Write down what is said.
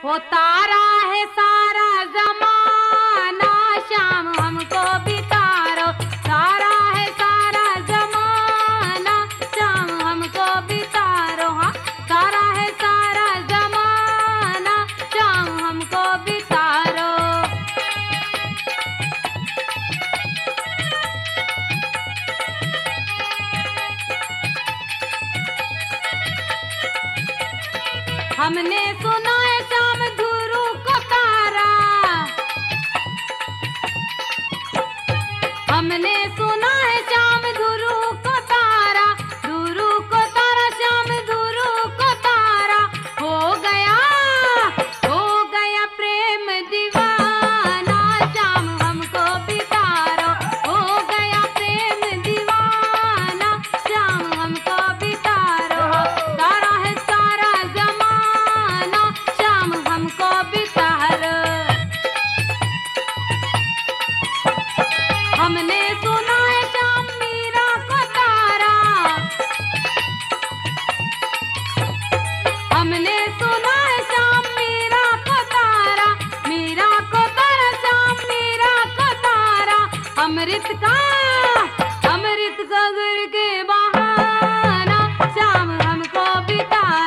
वो तारा है सारा जमाना, शाम हमको बितारो। तारा है सारा जमाना, शाम हमको बितारो। हाँ, तारा है सारा जमाना, शाम हमको बितारो। हमने सुना है शाम धुरू को तारा, हमने सुना है शाम धुरू को तारा, धुरू को तारा, शाम धुरू को तारा। हो गया प्रेम दीवाना, शाम हमको बितारो। हो गया प्रेम दीवाना, शाम हमको बितारो। तारा है सारा जमाना, शाम हमको बितारो। हमने सुना है शाम मीरा को तारा, हमने सुना है शाम मीरा को तारा, मीरा को तारा, शाम मीरा को तारा। अमृत का गुर के बहाना, शाम हमको बितारो।